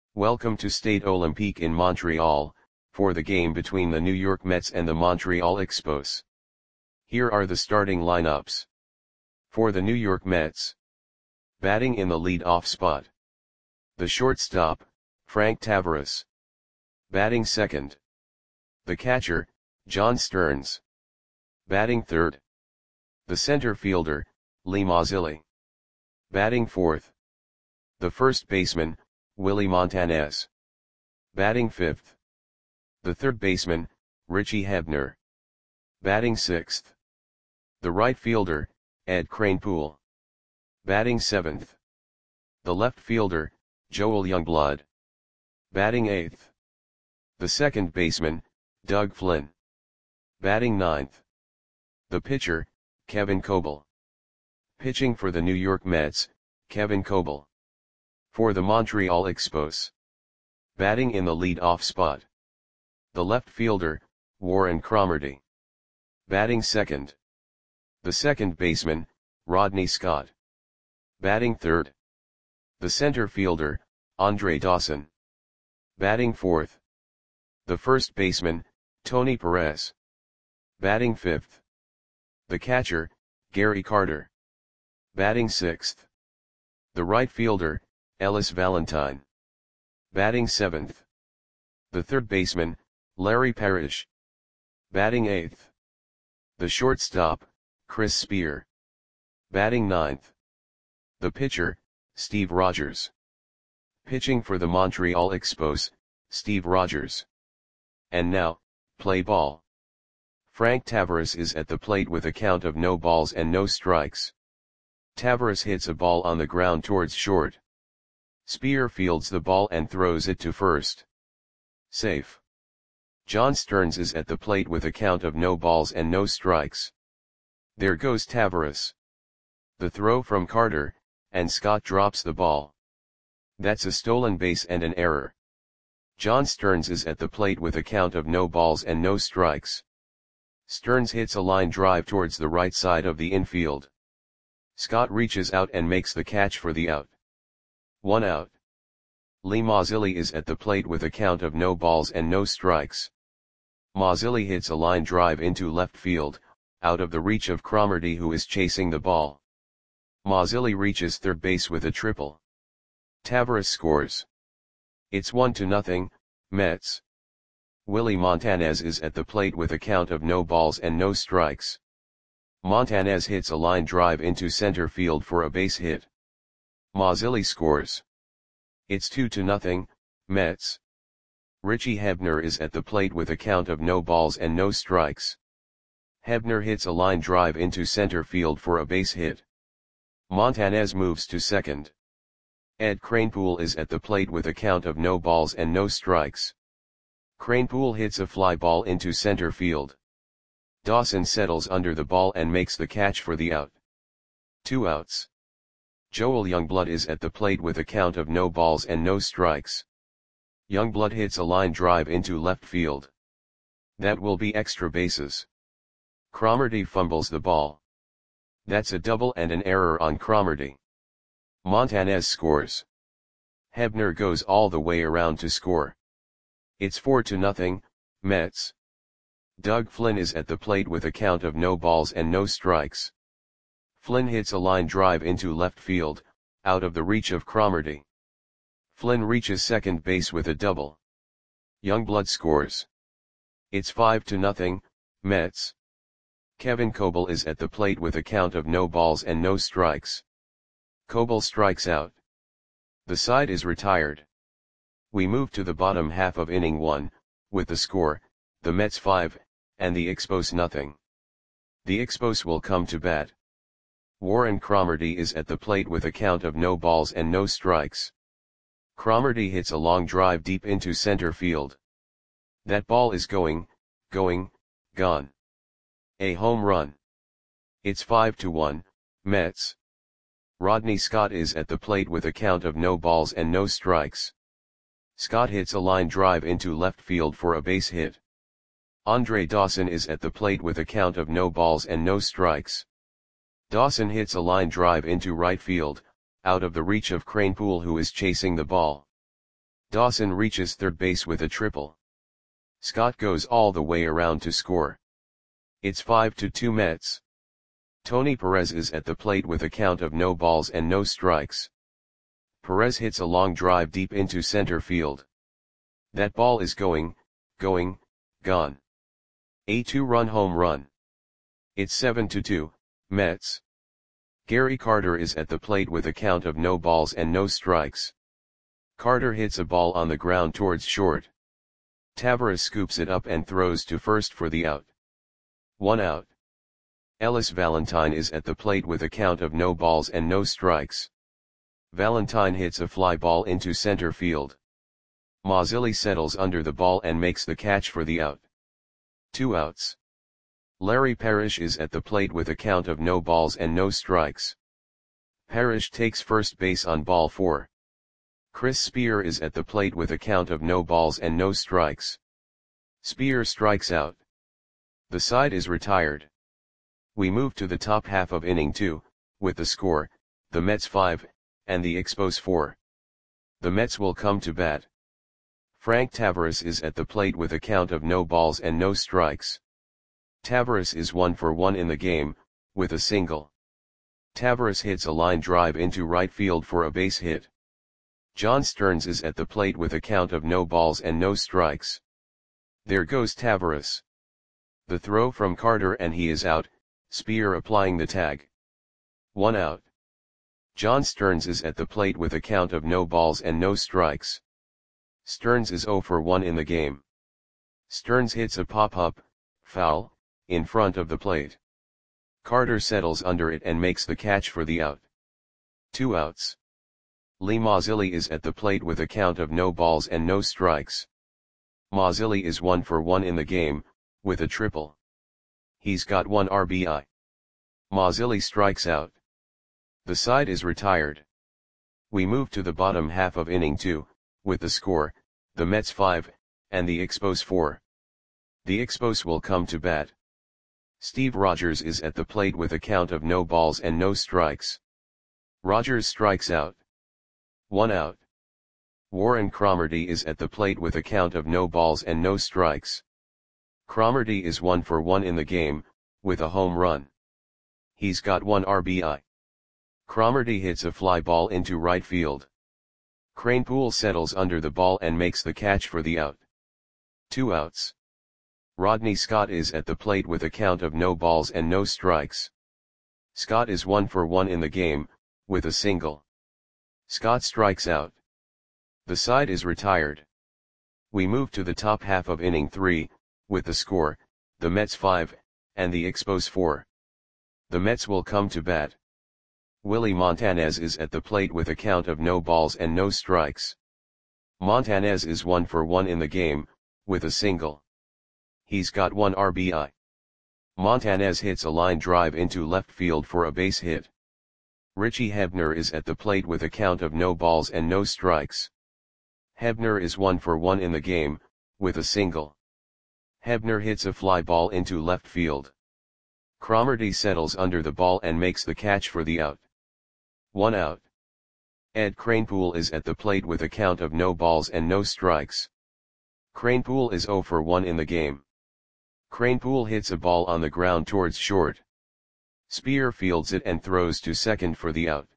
Welcome to Stade Olympique in Montreal, for the game between the New York Mets and the Montreal Expos. Here are the starting lineups. For the New York Mets. Batting in the lead-off spot. The shortstop, Frank Taveras. Batting second. The catcher, John Stearns. Batting third. The center fielder, Lee Mazzilli. Batting fourth. The first baseman, Willie Montanez. Batting fifth. The third baseman, Richie Hebner. Batting sixth. The right fielder, Ed Kranepool. Batting seventh. The left fielder, Joel Youngblood. Batting eighth. The second baseman, Doug Flynn. Batting ninth. The pitcher, Kevin Coble. Pitching for the New York Mets, Kevin Coble. For the Montreal Expos. Batting in the lead-off spot. The left fielder, Warren Cromartie. Batting second. The second baseman, Rodney Scott. Batting third. The center fielder, Andre Dawson. Batting fourth. The first baseman, Tony Perez. Batting fifth. The catcher, Gary Carter. Batting sixth. The right fielder, Ellis Valentine. Batting seventh. The third baseman, Larry Parrish. Batting eighth. The shortstop, Chris Spear. Batting ninth. The pitcher, Steve Rogers. Pitching for the Montreal Expos, Steve Rogers. And now, play ball. Frank Taveras is at the plate with a count of no balls and no strikes. Taveras hits a ball on the ground towards short. Spear fields the ball and throws it to first. Safe. John Stearns is at the plate with a count of no balls and no strikes. There goes Taveras. The throw from Carter, and Scott drops the ball. That's a stolen base and an error. John Stearns is at the plate with a count of no balls and no strikes. Stearns hits a line drive towards the right side of the infield. Scott reaches out and makes the catch for the out. 1 out. Lee Mazzilli is at the plate with a count of no balls and no strikes. Mazzilli hits a line drive into left field, out of the reach of Cromartie, who is chasing the ball. Mazzilli reaches third base with a triple. Taveras scores. It's 1-0, Mets. Willie Montanez is at the plate with a count of no balls and no strikes. Montanez hits a line drive into center field for a base hit. Mazzilli scores. It's 2-0, Mets. Richie Hebner is at the plate with a count of no balls and no strikes. Hebner hits a line drive into center field for a base hit. Montanez moves to second. Ed Kranepool is at the plate with a count of no balls and no strikes. Kranepool hits a fly ball into center field. Dawson settles under the ball and makes the catch for the out. 2 outs. Joel Youngblood is at the plate with a count of no balls and no strikes. Youngblood hits a line drive into left field. That will be extra bases. Cromartie fumbles the ball. That's a double and an error on Cromartie. Montanez scores. Hebner goes all the way around to score. It's 4-0, Mets. Doug Flynn is at the plate with a count of no balls and no strikes. Flynn hits a line drive into left field, out of the reach of Cromartie. Flynn reaches second base with a double. Youngblood scores. It's 5-0, Mets. Kevin Coble is at the plate with a count of no balls and no strikes. Coble strikes out. The side is retired. We move to the bottom half of inning 1, with the score, the Mets 5, and the Expos 0. The Expos will come to bat. Warren Cromartie is at the plate with a count of no balls and no strikes. Cromartie hits a long drive deep into center field. That ball is gone. A home run. It's 5-1, Mets. Rodney Scott is at the plate with a count of no balls and no strikes. Scott hits a line drive into left field for a base hit. Andre Dawson is at the plate with a count of no balls and no strikes. Dawson hits a line drive into right field, out of the reach of Kranepool, who is chasing the ball. Dawson reaches third base with a triple. Scott goes all the way around to score. It's 5-2 Mets. Tony Perez is at the plate with a count of no balls and no strikes. Perez hits a long drive deep into center field. That ball is going, gone. A 2-run home run. It's 7-2, Mets. Gary Carter is at the plate with a count of no balls and no strikes. Carter hits a ball on the ground towards short. Taveras scoops it up and throws to first for the out. 1 out. Ellis Valentine is at the plate with a count of no balls and no strikes. Valentine hits a fly ball into center field. Mazzilli settles under the ball and makes the catch for the out. 2 outs. Larry Parrish is at the plate with a count of no balls and no strikes. Parrish takes first base on ball 4. Chris Spear is at the plate with a count of no balls and no strikes. Spear strikes out. The side is retired. We move to the top half of inning 2, with the score, the Mets 5, and the Expos 4. The Mets will come to bat. Frank Taveras is at the plate with a count of no balls and no strikes. Taveras is 1 for 1 in the game, with a single. Taveras hits a line drive into right field for a base hit. John Stearns is at the plate with a count of no balls and no strikes. There goes Taveras. The throw from Carter and he is out, Spear applying the tag. 1 out. John Stearns is at the plate with a count of no balls and no strikes. Stearns is 0 for 1 in the game. Stearns hits a pop-up, foul, in front of the plate. Carter settles under it and makes the catch for the out. 2 outs. Lee Mazzilli is at the plate with a count of no balls and no strikes. Mazzilli is 1 for 1 in the game, with a triple. He's got 1 RBI. Mazzilli strikes out. The side is retired. We move to the bottom half of inning 2, with the score, the Mets 5, and the Expos 4. The Expos will come to bat. Steve Rogers is at the plate with a count of no balls and no strikes. Rogers strikes out. 1 out. Warren Cromartie is at the plate with a count of no balls and no strikes. Cromartie is 1 for 1 in the game, with a home run. He's got 1 RBI. Cromartie hits a fly ball into right field. Kranepool settles under the ball and makes the catch for the out. 2 outs. Rodney Scott is at the plate with a count of no balls and no strikes. Scott is 1 for 1 in the game, with a single. Scott strikes out. The side is retired. We move to the top half of inning 3, with the score, the Mets 5, and the Expos 4. The Mets will come to bat. Willie Montanez is at the plate with a count of no balls and no strikes. Montanez is 1 for 1 in the game, with a single. He's got 1 RBI. Montanez hits a line drive into left field for a base hit. Richie Hebner is at the plate with a count of no balls and no strikes. Hebner is 1 for 1 in the game, with a single. Hebner hits a fly ball into left field. Cromartie settles under the ball and makes the catch for the out. 1 out. Ed Kranepool is at the plate with a count of no balls and no strikes. Kranepool is 0 for 1 in the game. Kranepool hits a ball on the ground towards short. Spear fields it and throws to second for the out.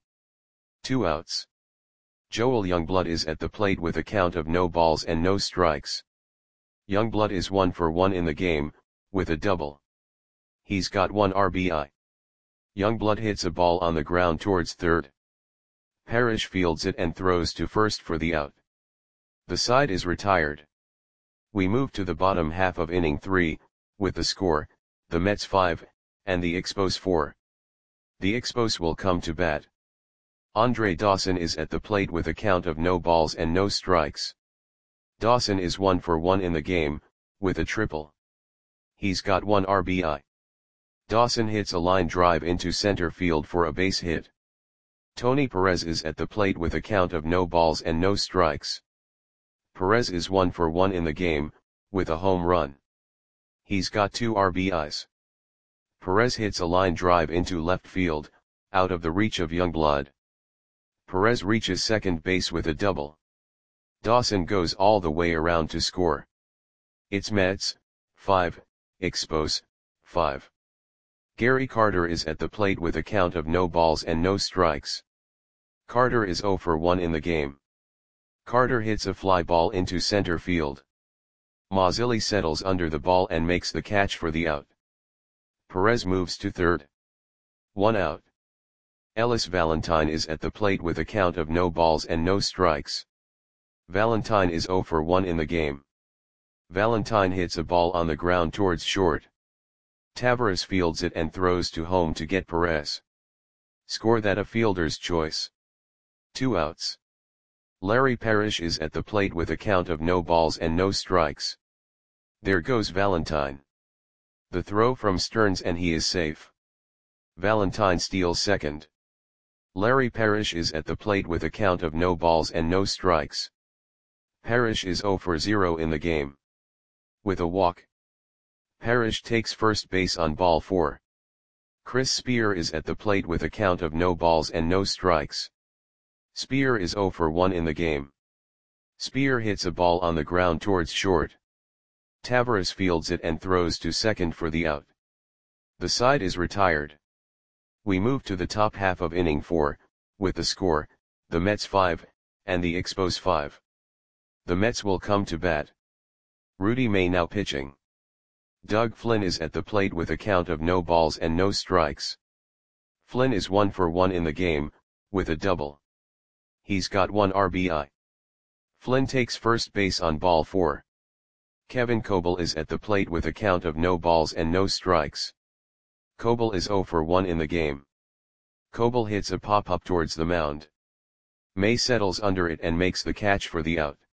2 outs. Joel Youngblood is at the plate with a count of no balls and no strikes. Youngblood is 1 for 1 in the game, with a double. He's got 1 RBI. Youngblood hits a ball on the ground towards third. Parrish fields it and throws to first for the out. The side is retired. We move to the bottom half of inning 3, with the score, the Mets 5, and the Expos 4. The Expos will come to bat. Andre Dawson is at the plate with a count of no balls and no strikes. Dawson is 1 for 1 in the game, with a triple. He's got 1 RBI. Dawson hits a line drive into center field for a base hit. Tony Perez is at the plate with a count of no balls and no strikes. Perez is 1 for 1 in the game, with a home run. He's got 2 RBIs. Perez hits a line drive into left field, out of the reach of Youngblood. Perez reaches second base with a double. Dawson goes all the way around to score. It's Mets, 5, Expos, 5. Gary Carter is at the plate with a count of no balls and no strikes. Carter is 0 for 1 in the game. Carter hits a fly ball into center field. Mazzilli settles under the ball and makes the catch for the out. Perez moves to third. 1 out. Ellis Valentine is at the plate with a count of no balls and no strikes. Valentine is 0 for 1 in the game. Valentine hits a ball on the ground towards short. Taveras fields it and throws to home to get Perez. Score that a fielder's choice. 2 outs. Larry Parrish is at the plate with a count of no balls and no strikes. There goes Valentine. The throw from Stearns and he is safe. Valentine steals second. Larry Parrish is at the plate with a count of no balls and no strikes. Parrish is 0 for 0 in the game. With a walk, Parrish takes first base on ball 4. Chris Spear is at the plate with a count of no balls and no strikes. Spear is 0 for 1 in the game. Spear hits a ball on the ground towards short. Taveras fields it and throws to second for the out. The side is retired. We move to the top half of inning 4, with the score, the Mets 5, and the Expos 5. The Mets will come to bat. Rudy May now pitching. Doug Flynn is at the plate with a count of no balls and no strikes. Flynn is 1 for 1 in the game, with a double. He's got 1 RBI. Flynn takes first base on ball 4. Kevin Coble is at the plate with a count of no balls and no strikes. Coble is 0 for 1 in the game. Coble hits a pop-up towards the mound. May settles under it and makes the catch for the out.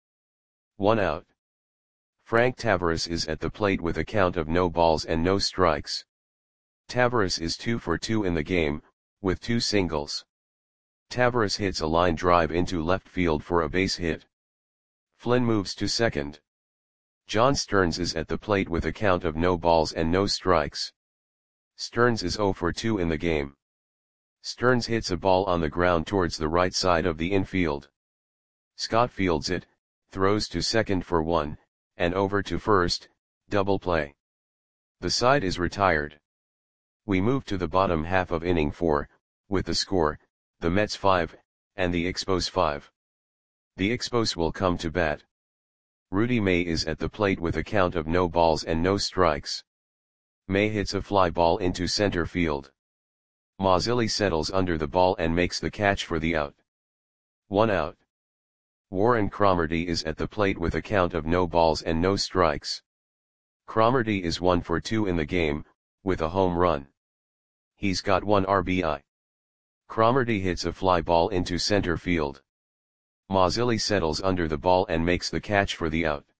1 out. Frank Taveras is at the plate with a count of no balls and no strikes. Taveras is 2 for 2 in the game, with 2 singles. Taveras hits a line drive into left field for a base hit. Flynn moves to second. John Stearns is at the plate with a count of no balls and no strikes. Stearns is 0 for 2 in the game. Stearns hits a ball on the ground towards the right side of the infield. Scott fields it, throws to second for 1, and over to first, double play. The side is retired. We move to the bottom half of inning 4, with the score, the Mets 5, and the Expos 5. The Expos will come to bat. Rudy May is at the plate with a count of no balls and no strikes. May hits a fly ball into center field. Mazzilli settles under the ball and makes the catch for the out. 1 out. Warren Cromartie is at the plate with a count of no balls and no strikes. Cromartie is 1 for 2 in the game, with a home run. He's got 1 RBI. Cromartie hits a fly ball into center field. Mazzilli settles under the ball and makes the catch for the out.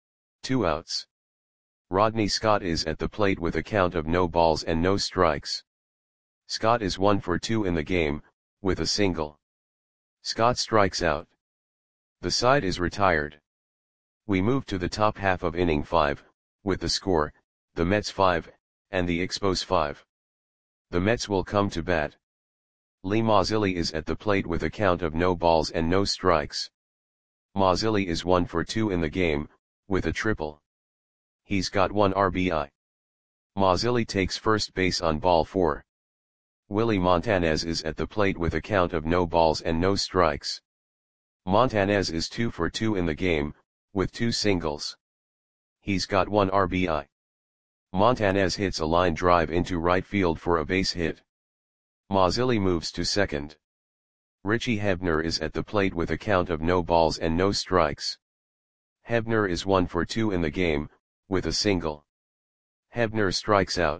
2 outs. Rodney Scott is at the plate with a count of no balls and no strikes. Scott is 1 for 2 in the game, with a single. Scott strikes out. The side is retired. We move to the top half of inning 5, with the score, the Mets 5, and the Expos 5. The Mets will come to bat. Lee Mazzilli is at the plate with a count of no balls and no strikes. Mazzilli is 1 for 2 in the game, with a triple. He's got 1 RBI. Mazzilli takes first base on ball 4. Willie Montanez is at the plate with a count of no balls and no strikes. Montanez is 2 for 2 in the game, with 2 singles. He's got 1 RBI. Montanez hits a line drive into right field for a base hit. Mazzilli moves to second. Richie Hebner is at the plate with a count of no balls and no strikes. Hebner is 1 for 2 in the game, with a single. Hebner strikes out.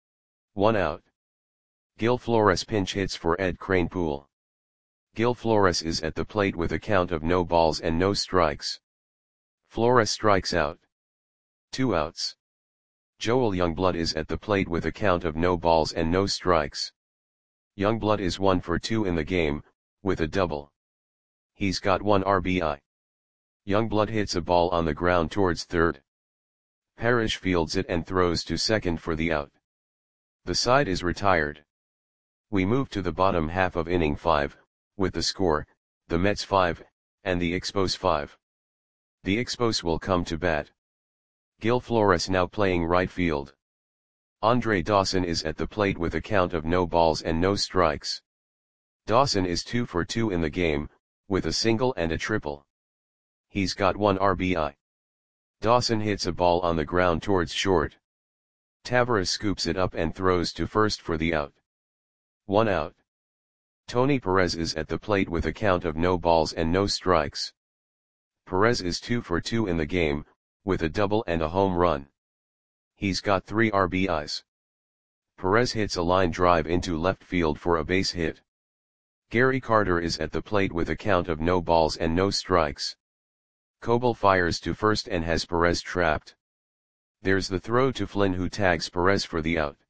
1 out. Gil Flores pinch hits for Ed Kranepool. Gil Flores is at the plate with a count of no balls and no strikes. Flores strikes out. 2 outs. Joel Youngblood is at the plate with a count of no balls and no strikes. Youngblood is 1 for 2 in the game, with a double. He's got 1 RBI. Youngblood hits a ball on the ground towards third. Parrish fields it and throws to second for the out. The side is retired. We move to the bottom half of inning 5, with the score, the Mets 5, and the Expos 5. The Expos will come to bat. Gil Flores now playing right field. Andre Dawson is at the plate with a count of no balls and no strikes. Dawson is 2 for 2 in the game, with a single and a triple. He's got 1 RBI. Dawson hits a ball on the ground towards short. Taveras scoops it up and throws to first for the out. 1 out. Tony Perez is at the plate with a count of no balls and no strikes. Perez is 2 for 2 in the game, with a double and a home run. He's got 3 RBIs. Perez hits a line drive into left field for a base hit. Gary Carter is at the plate with a count of no balls and no strikes. Coble fires to first and has Perez trapped. There's the throw to Flynn, who tags Perez for the out.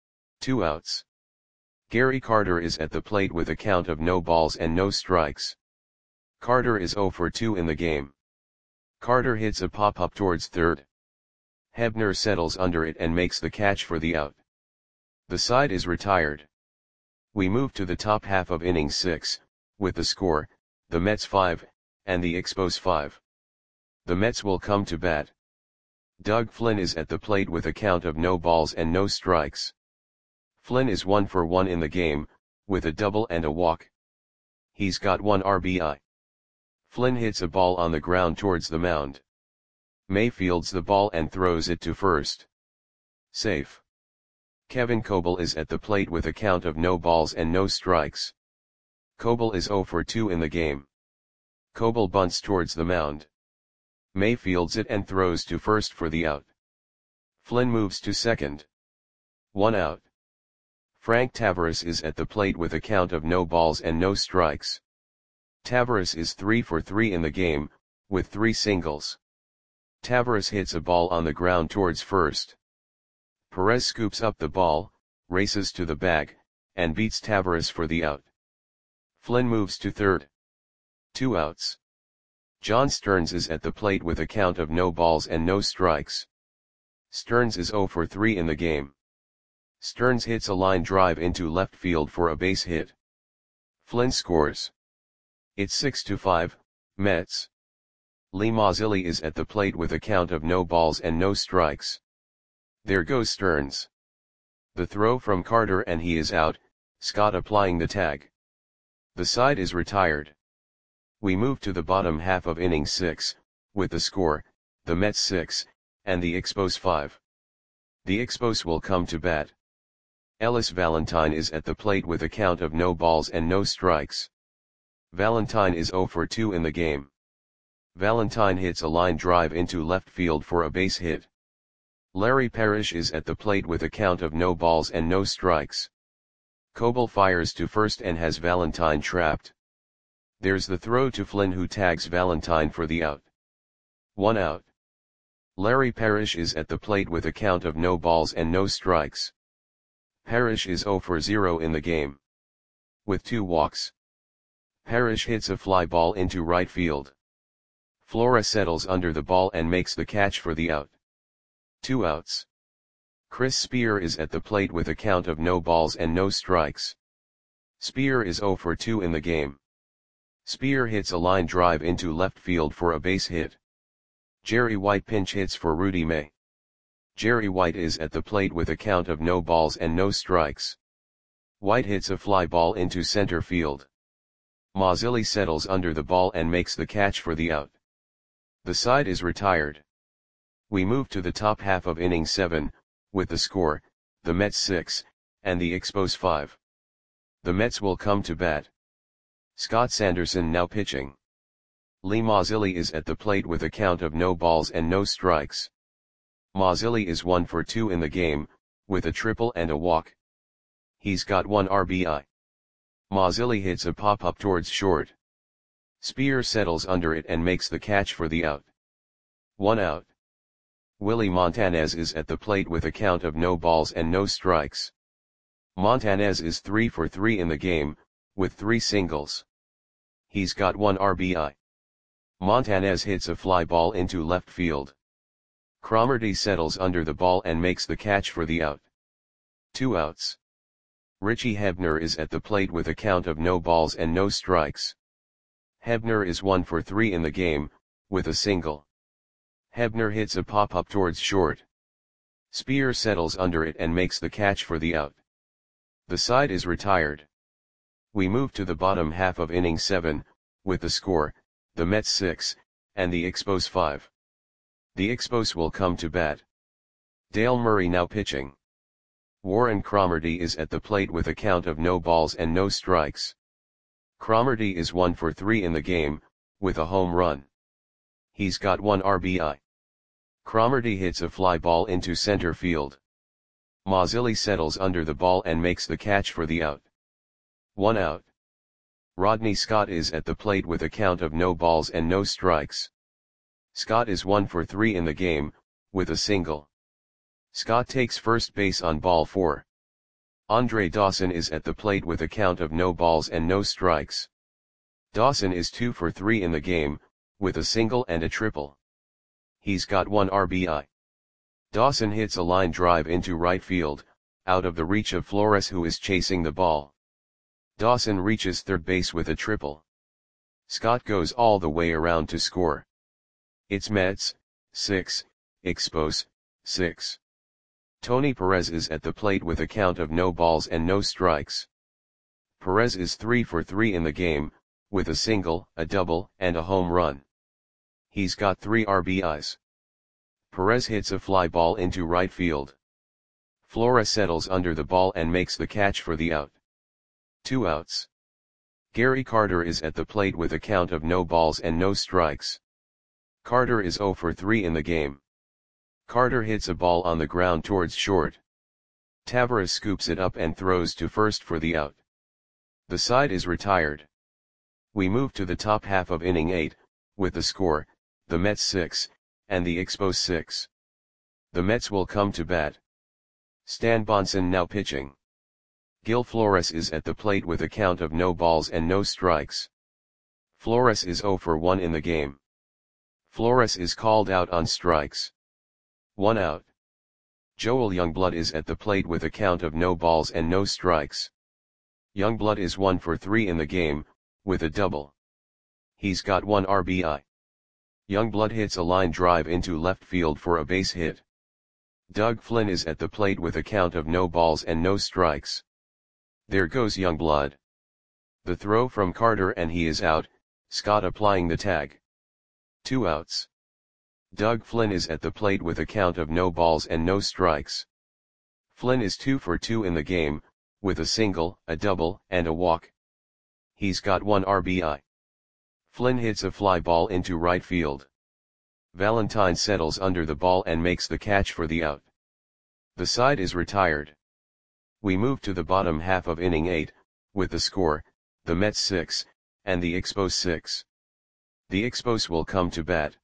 2 outs. Gary Carter is at the plate with a count of no balls and no strikes. Carter is 0 for 2 in the game. Carter hits a pop-up towards third. Hebner settles under it and makes the catch for the out. The side is retired. We move to the top half of inning 6, with the score, the Mets 5, and the Expos 5. The Mets will come to bat. Doug Flynn is at the plate with a count of no balls and no strikes. Flynn is 1 for 1 in the game, with a double and a walk. He's got 1 RBI. Flynn hits a ball on the ground towards the mound. May fields the ball and throws it to first. Safe. Kevin Coble is at the plate with a count of no balls and no strikes. Coble is 0 for 2 in the game. Coble bunts towards the mound. May fields it and throws to first for the out. Flynn moves to second. 1 out. Frank Taveras is at the plate with a count of no balls and no strikes. Taveras is 3 for 3 in the game, with 3 singles. Taveras hits a ball on the ground towards first. Perez scoops up the ball, races to the bag, and beats Taveras for the out. Flynn moves to third. 2 outs. John Stearns is at the plate with a count of no balls and no strikes. Stearns is 0 for 3 in the game. Stearns hits a line drive into left field for a base hit. Flynn scores. It's 6-5, Mets. Lee Mazzilli is at the plate with a count of no balls and no strikes. There goes Stearns. The throw from Carter and he is out, Scott applying the tag. The side is retired. We move to the bottom half of inning 6, with the score, the Mets 6, and the Expos 5. The Expos will come to bat. Ellis Valentine is at the plate with a count of no balls and no strikes. Valentine is 0 for 2 in the game. Valentine hits a line drive into left field for a base hit. Larry Parrish is at the plate with a count of no balls and no strikes. Coble fires to first and has Valentine trapped. There's the throw to Flynn, who tags Valentine for the out. 1 out. Larry Parrish is at the plate with a count of no balls and no strikes. Parrish is 0 for 0 in the game. With 2 walks. Parrish hits a fly ball into right field. Flora settles under the ball and makes the catch for the out. 2 outs. Chris Spear is at the plate with a count of no balls and no strikes. Spear is 0 for 2 in the game. Spear hits a line drive into left field for a base hit. Jerry White pinch hits for Rudy May. Jerry White is at the plate with a count of no balls and no strikes. White hits a fly ball into center field. Mazzilli settles under the ball and makes the catch for the out. The side is retired. We move to the top half of inning 7, with the score, the Mets 6, and the Expos 5. The Mets will come to bat. Scott Sanderson now pitching. Lee Mazzilli is at the plate with a count of no balls and no strikes. Mazzilli is 1 for 2 in the game, with a triple and a walk. He's got 1 RBI. Mazzilli hits a pop-up towards short. Spear settles under it and makes the catch for the out. 1 out. Willie Montanez is at the plate with a count of no balls and no strikes. Montanez is 3 for 3 in the game, with 3 singles. He's got 1 RBI. Montanez hits a fly ball into left field. Cromartie settles under the ball and makes the catch for the out. 2 outs. Richie Hebner is at the plate with a count of no balls and no strikes. Hebner is 1 for 3 in the game, with a single. Hebner hits a pop-up towards short. Spear settles under it and makes the catch for the out. The side is retired. We move to the bottom half of inning 7, with the score, the Mets 6, and the Expos 5. The Expos will come to bat. Dale Murray now pitching. Warren Cromartie is at the plate with a count of no balls and no strikes. Cromartie is 1 for 3 in the game, with a home run. He's got 1 RBI. Cromartie hits a fly ball into center field. Mazzilli settles under the ball and makes the catch for the out. 1 out. Rodney Scott is at the plate with a count of no balls and no strikes. Scott is 1 for 3 in the game, with a single. Scott takes first base on ball 4. Andre Dawson is at the plate with a count of no balls and no strikes. Dawson is 2 for 3 in the game, with a single and a triple. He's got 1 RBI. Dawson hits a line drive into right field, out of the reach of Flores, who is chasing the ball. Dawson reaches third base with a triple. Scott goes all the way around to score. It's Mets 6, Expos 6. Tony Perez is at the plate with a count of no balls and no strikes. Perez is 3 for 3 in the game, with a single, a double, and a home run. He's got 3 RBIs. Perez hits a fly ball into right field. Flores settles under the ball and makes the catch for the out. 2 outs. Gary Carter is at the plate with a count of no balls and no strikes. Carter is 0 for 3 in the game. Carter hits a ball on the ground towards short. Tavares scoops it up and throws to first for the out. The side is retired. We move to the top half of inning 8, with the score, the Mets 6, and the Expos 6. The Mets will come to bat. Stan Bonson now pitching. Gil Flores is at the plate with a count of no balls and no strikes. Flores is 0 for 1 in the game. Flores is called out on strikes. 1 out. Joel Youngblood is at the plate with a count of no balls and no strikes. Youngblood is 1 for 3 in the game, with a double. He's got 1 RBI. Youngblood hits a line drive into left field for a base hit. Doug Flynn is at the plate with a count of no balls and no strikes. There goes Youngblood. The throw from Carter and he is out, Scott applying the tag. 2 outs. Doug Flynn is at the plate with a count of no balls and no strikes. Flynn is 2 for 2 in the game, with a single, a double, and a walk. He's got 1 RBI. Flynn hits a fly ball into right field. Valentine settles under the ball and makes the catch for the out. The side is retired. We move to the bottom half of inning 8, with the score, the Mets 6, and the Expos 6. The Expos will come to bat.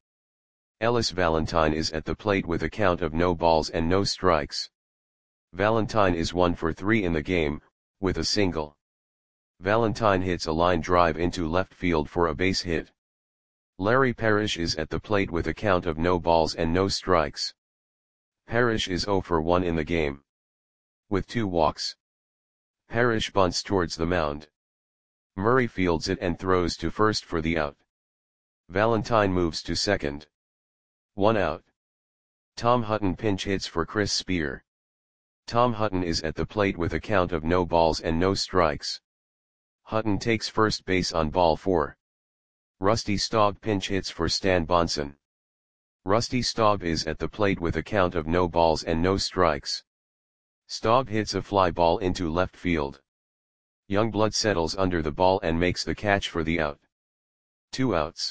Ellis Valentine is at the plate with a count of no balls and no strikes. Valentine is 1 for 3 in the game, with a single. Valentine hits a line drive into left field for a base hit. Larry Parrish is at the plate with a count of no balls and no strikes. Parrish is 0 for 1 in the game. With 2 walks. Parrish bunts towards the mound. Murray fields it and throws to first for the out. Valentine moves to second. 1 out. Tom Hutton pinch hits for Chris Spear. Tom Hutton is at the plate with a count of no balls and no strikes. Hutton takes first base on ball 4. Rusty Staub pinch hits for Stan Bonson. Rusty Staub is at the plate with a count of no balls and no strikes. Staub hits a fly ball into left field. Youngblood settles under the ball and makes the catch for the out. 2 outs.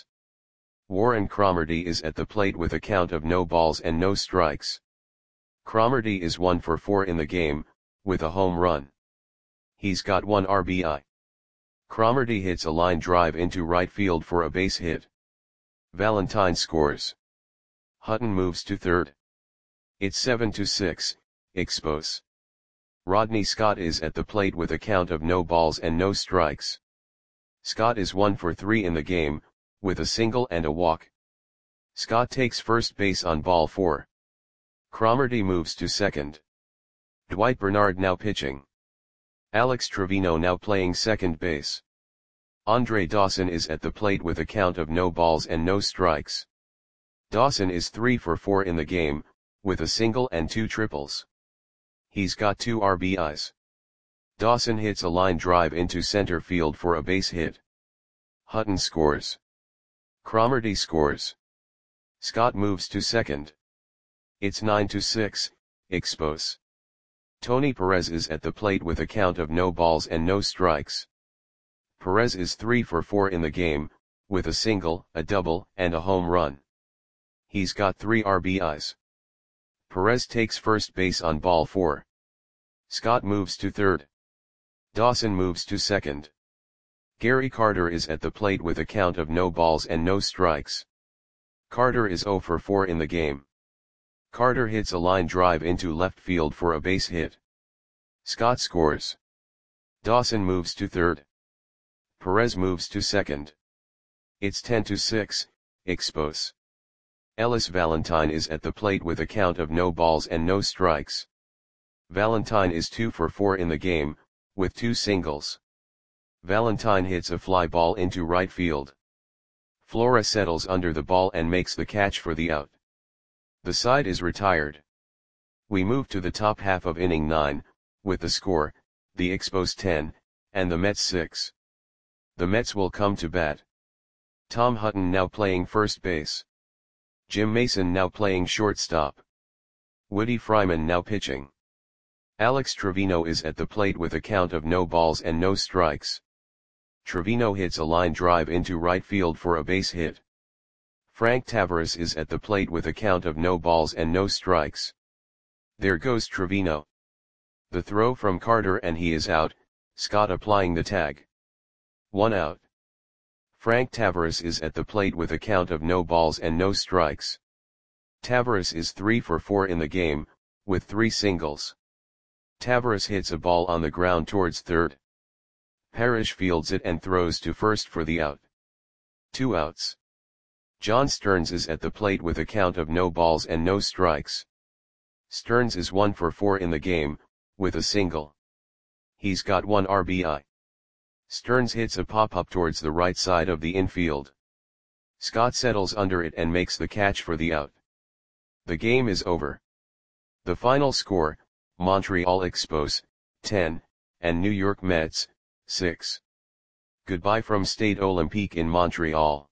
Warren Cromartie is at the plate with a count of no balls and no strikes. Cromartie is 1 for 4 in the game, with a home run. He's got 1 RBI. Cromartie hits a line drive into right field for a base hit. Valentine scores. Hutton moves to third. It's 7-6, Expos. Rodney Scott is at the plate with a count of no balls and no strikes. Scott is 1 for 3 in the game, with a single and a walk. Scott takes first base on ball 4. Cromartie moves to second. Dwight Bernard now pitching. Alex Trevino now playing second base. Andre Dawson is at the plate with a count of no balls and no strikes. Dawson is 3 for 4 in the game, with a single and 2 triples. He's got 2 RBIs. Dawson hits a line drive into center field for a base hit. Hutton scores. Cromartie scores. Scott moves to second. It's 9-6, Expos. Tony Perez is at the plate with a count of no balls and no strikes. Perez is 3 for 4 in the game, with a single, a double, and a home run. He's got 3 RBIs. Perez takes first base on ball 4. Scott moves to third. Dawson moves to second. Gary Carter is at the plate with a count of no balls and no strikes. Carter is 0 for 4 in the game. Carter hits a line drive into left field for a base hit. Scott scores. Dawson moves to third. Perez moves to second. It's 10-6, Expos. Ellis Valentine is at the plate with a count of no balls and no strikes. Valentine is 2 for 4 in the game, with 2 singles. Valentine hits a fly ball into right field. Flora settles under the ball and makes the catch for the out. The side is retired. We move to the top half of inning 9, with the score, the Expos 10, and the Mets 6. The Mets will come to bat. Tom Hutton now playing first base. Jim Mason now playing shortstop. Woody Fryman now pitching. Alex Trevino is at the plate with a count of no balls and no strikes. Trevino hits a line drive into right field for a base hit. Frank Tavares is at the plate with a count of no balls and no strikes. There goes Trevino. The throw from Carter and he is out, Scott applying the tag. 1 out. Frank Tavares is at the plate with a count of no balls and no strikes. Tavares is 3 for 4 in the game, with 3 singles. Tavares hits a ball on the ground towards third. Parrish fields it and throws to first for the out. 2 outs. John Stearns is at the plate with a count of no balls and no strikes. Stearns is 1 for 4 in the game, with a single. He's got 1 RBI. Stearns hits a pop-up towards the right side of the infield. Scott settles under it and makes the catch for the out. The game is over. The final score, Montreal Expos, 10, and New York Mets, 6. Goodbye from Stade Olympique in Montreal.